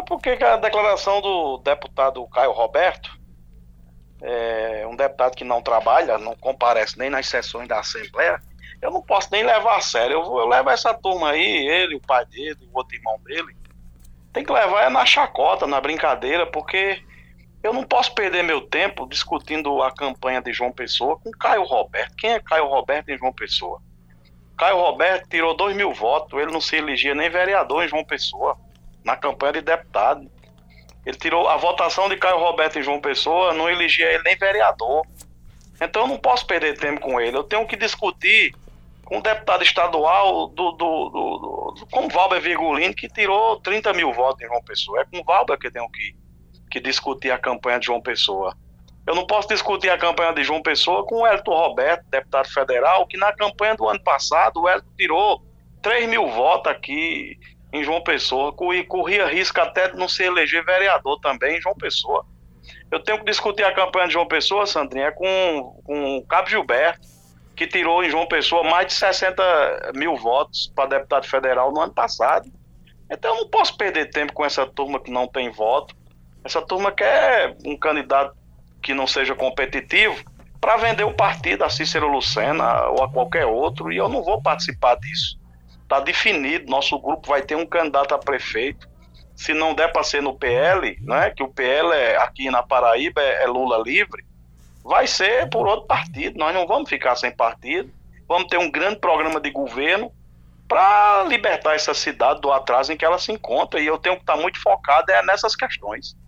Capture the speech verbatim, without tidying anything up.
porque a declaração do deputado Caio Roberto, é, um deputado que não trabalha, não comparece nem nas sessões da Assembleia, eu não posso nem levar a sério. Eu, vou, eu levo essa turma aí, ele, o pai dele, o outro irmão dele, tem que levar é na chacota, na brincadeira, porque eu não posso perder meu tempo discutindo a campanha de João Pessoa com Caio Roberto. Quem é Caio Roberto em João Pessoa? Caio Roberto tirou dois mil votos, ele não se elegia nem vereador em João Pessoa, na campanha de deputado. Ele tirou a votação de Caio Roberto em João Pessoa, não elegia ele nem vereador. Então eu não posso perder tempo com ele. Eu tenho que discutir com o deputado estadual do, do, do, do, com o Valber Virgulino, que tirou trinta mil votos em João Pessoa. É com o Valber que eu tenho que, que discutir a campanha de João Pessoa. Eu não posso discutir a campanha de João Pessoa com o Hélito Roberto, deputado federal, que na campanha do ano passado o Hélito tirou três mil votos aqui em João Pessoa, corria risco até de não se eleger vereador também em João Pessoa. Eu tenho que discutir a campanha de João Pessoa, Sandrinha, com, com o Cabo Gilberto, que tirou em João Pessoa mais de sessenta mil votos para deputado federal no ano passado. Então eu não posso perder tempo com essa turma que não tem voto. Essa turma quer um candidato que não seja competitivo para vender o partido a Cícero Lucena ou a qualquer outro, e eu não vou participar disso. Está definido, nosso grupo vai ter um candidato a prefeito. Se não der para ser no P L, né, que o P L é, aqui na Paraíba é, é Lula livre, vai ser por outro partido. Nós não vamos ficar sem partido, vamos ter um grande programa de governo para libertar essa cidade do atraso em que ela se encontra, e eu tenho que estar muito focado é, nessas questões.